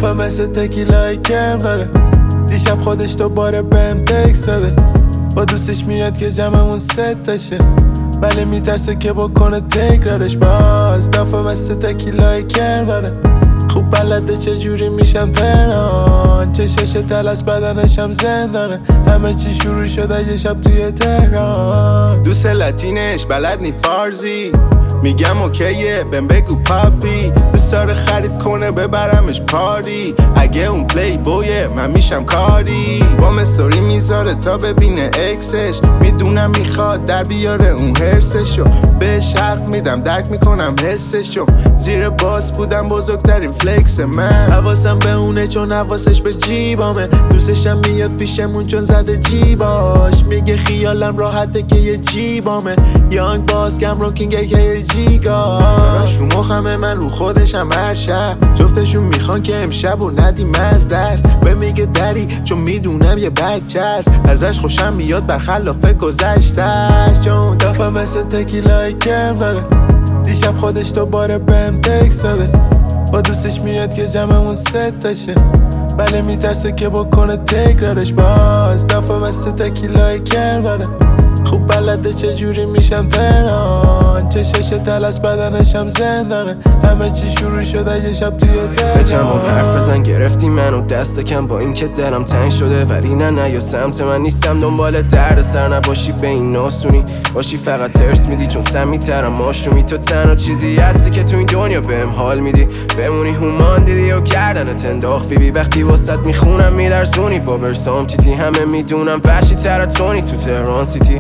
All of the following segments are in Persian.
دفعه مثل تکیلای کرم داره. دیشب خودش دوباره بهم تکس داده، با دوستش میاد که جمعمون ست تشه، ولی میترسه که بکنه تکرارش. باز دفعه مثل تکیلای کرم داره. خوب بلده چجوری میشم تهران، چشش تلس بدنشم زندانه. همه چی شروع شده یه شب توی تهران. دوست لاتینش بلد نی فارزی، میگم اوکیه بهم بگو پاپی. دوست داره خرید کنه ببرمش پاری، اگه اون پلی بویه من میشم کاری. با استوری میذاره تا ببینه اکسش، میدونم میخواد در بیاره اون هرسشو. بهش حق میدم درک میکنم حسشو، زیر باس بودم بزرگترین فلکس من. حواسم به اونه چون حواسش به جیبامه، دوستشم میاد پیشمون چون زده جیباش. میگه خیالم راحته که یه جیبامه، یانگ باز کم رو کینگه که یه جیگاش. رو مخمه من رو خودشم هر شب، جفتشون میخوان که امشب و ندیم از دست. به میگه دری چون میدونم یه بچه است، ازش خوشم میاد برخلاف گذشتش. چون دفعه مثل تکیلای کرم داره. دیشب خودش دوباره بهم تکس داده، با دوستش میاد که جمعمون ست تشه، ولی میترسه که بکنه تکرارش. باز دفعه مثل تکیلای کرم داره. خوب بلده چجوری میشم تهران، چشش تلس بدنشم زندانه. همه چی شروع شده یه شب توی تهران. به جمعم حرف بزن گرفتی منو دست کم، با این که دلم تنگ شده ولی نه یا سمت من نیستم. دنبال درد سر نباشی به این ناسونی باشی، فقط ترس میدی چون سمیترم ماشومی. تو تنها چیزی هستی که تو این دنیا بهم حال میدی، بمونی هومان دیدی و گردنت انداخت فیبی. وقتی واسط میخونم میلرزونی با ورسام تیتی، همه میدونم وحشی تر تونی تو تهران سیتی.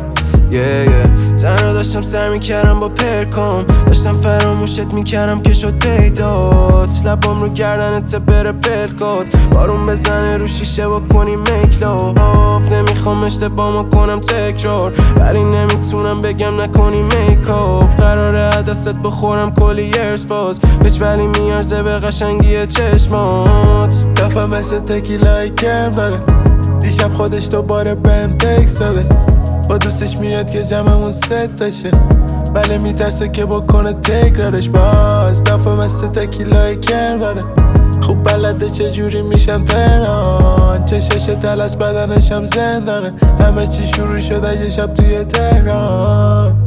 تنها داشتم سر میکردم با پرکام، داشتم فراموشت میکردم که شد پیدات. لبام رو گردنت بره پلکات، بارون بزنه رو شیشه با کنی میکلاف. نمیخوام اشتباهمو کنم تکرار، ولی نمیتونم بگم نکنی میکاپ. قراره دستت بخورم کلی ارس باز، هیچ ولی میارزه به قشنگی چشمات. دفعه مثل تکیلای کرم داره. دیشب خودش دوباره بهم تکس داده، با دوستش میاد که جمعمون ست تشه، ولی میترسه که بکنه تکرارش. باز دفعه مثل تکیلای کرم داره. خوب بلده چجوری میشم تهران، چشش تلس بدنشم زندانه. همه چی شروع شده یه شب توی تهران.